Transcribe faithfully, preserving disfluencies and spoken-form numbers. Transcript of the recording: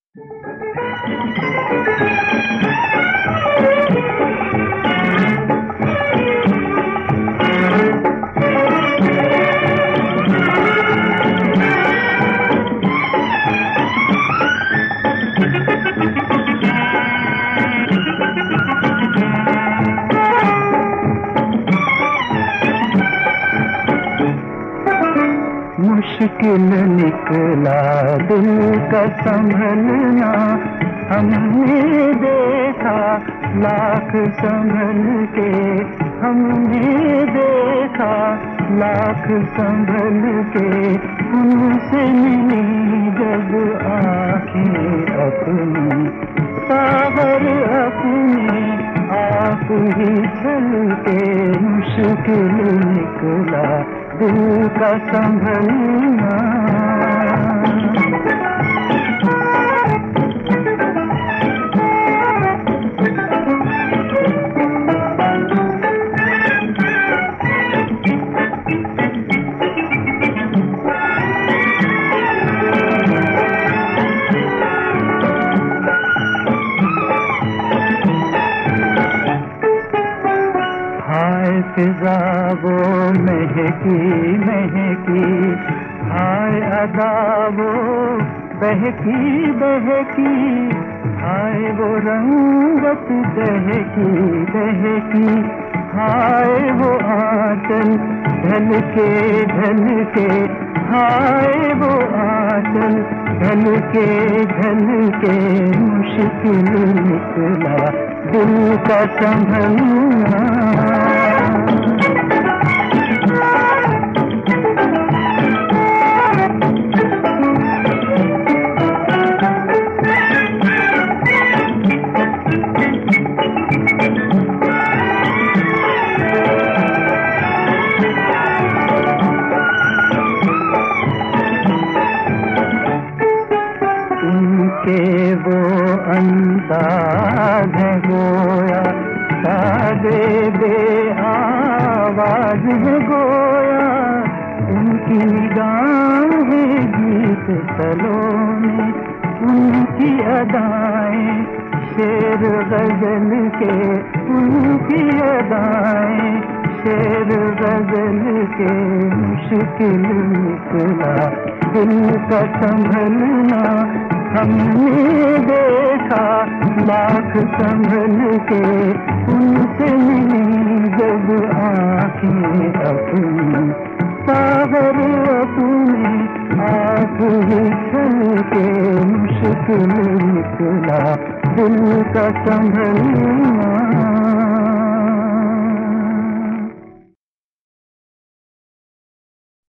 मुश्किल निकला दिल का संभलना, हमने देखा लाख संभल के, हमने देखा लाख संभल के, उनसे मिली जब आँखें अपनी, सागर अपनी आप ही छलके। मुश्किल निकला दिल का संभलना। हाय फिजा वो महकी महकी, हाय अदा वो बहकी बहकी, हाय वो रंगत दहकी दहकी, हाय वो आंचल ढलके ढलके, हाय वो आंचल ढलके ढलके। मुश्किल निकला दिल का संभलना। उनके वो अंदाज है गोया, सादे बे आवाज है गोया, उनकी निगाहें गीत सलोने, उनकी अदाएं शेर गजल के, उनकी अदाएं शेर गजल के। मुश्किल निकला दिल का संभलना, हमने देखा लाख संभल के, उनसे मिली जब आँखें अपनी, सागर अपने आप ही छलके। मुश्किल निकला दिल का संभलना।